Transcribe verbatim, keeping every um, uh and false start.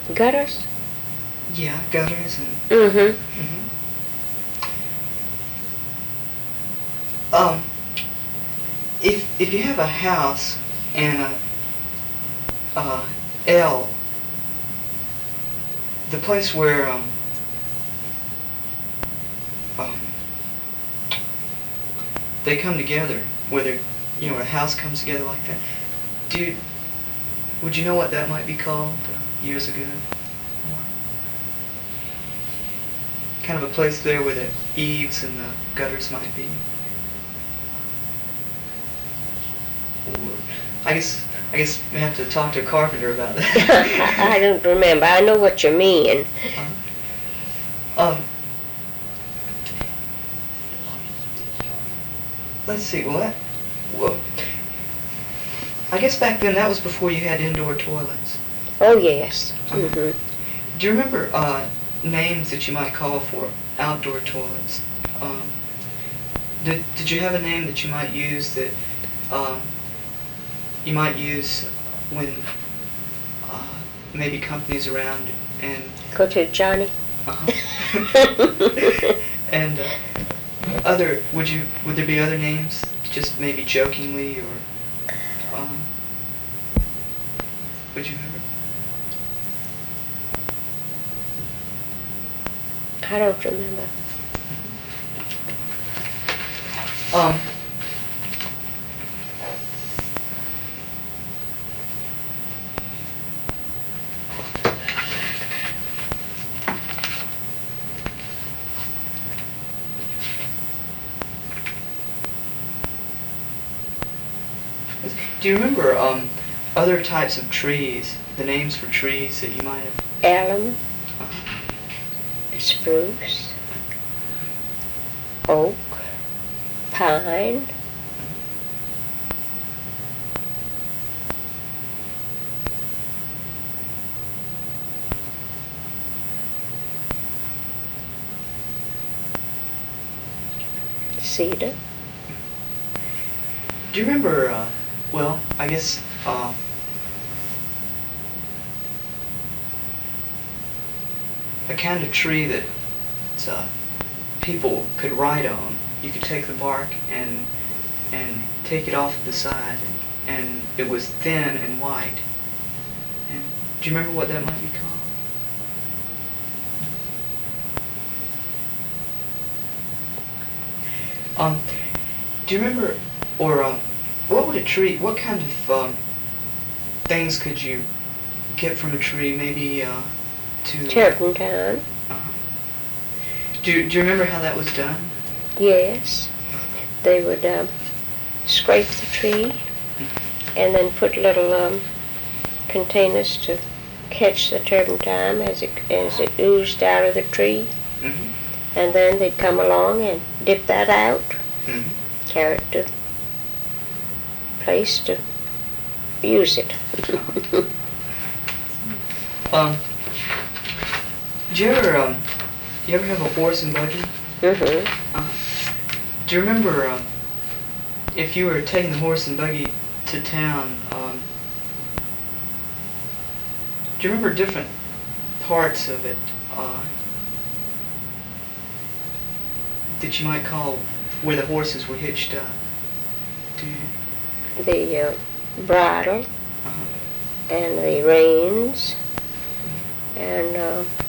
Gutters? Yeah, gutters and... Mm-hmm. Mm-hmm. Um, if if you have a house and a uh, L, the place where um, um, they come together, where they, you know, a house comes together like that. Do you, would you know what that might be called uh, years ago? Kind of a place there where the eaves and the gutters might be. Or, I guess I guess we have to talk to a carpenter about that. I, I don't remember. I know what you mean. Uh, um, let's see. Well, that, well, I guess back then that was before you had indoor toilets. Oh, yes. Uh-huh. Mm-hmm. Do you remember uh, names that you might call for outdoor toilets? Um, did Did you have a name that you might use that um, you might use when uh, maybe companies around and Go to Johnny. uh-huh. and uh, other would you would there be other names, just maybe jokingly, or um, would you remember? I don't remember. Um, do you remember um, other types of trees, the names for trees that you might have? Elm, Uh-huh. spruce, oak, pine, cedar. Do you remember, uh, well, I guess, uh, a kind of tree that uh, people could ride on? You could take the bark and and take it off the side, and, and it was thin and white. And do you remember what that might be called? Um, do you remember, or um, what would a tree, what kind of um, things could you get from a tree, maybe uh, to... Turpentine. Uh-huh. Do, do you remember how that was done? Yes. They would um, scrape the tree and then put little um, containers to catch the turpentine as it as it oozed out of the tree. Mm-hmm. And then they'd come along and dip that out, Mm-hmm. carry it to place to use it. Um, do you ever, um, you ever have a horse and buggy? Mm-hmm. Uh, do you remember, um, if you were taking the horse and buggy to town, um, do you remember different parts of it, uh, that you might call where the horses were hitched up? Do you? The uh, bridle Uh-huh. and the reins and uh,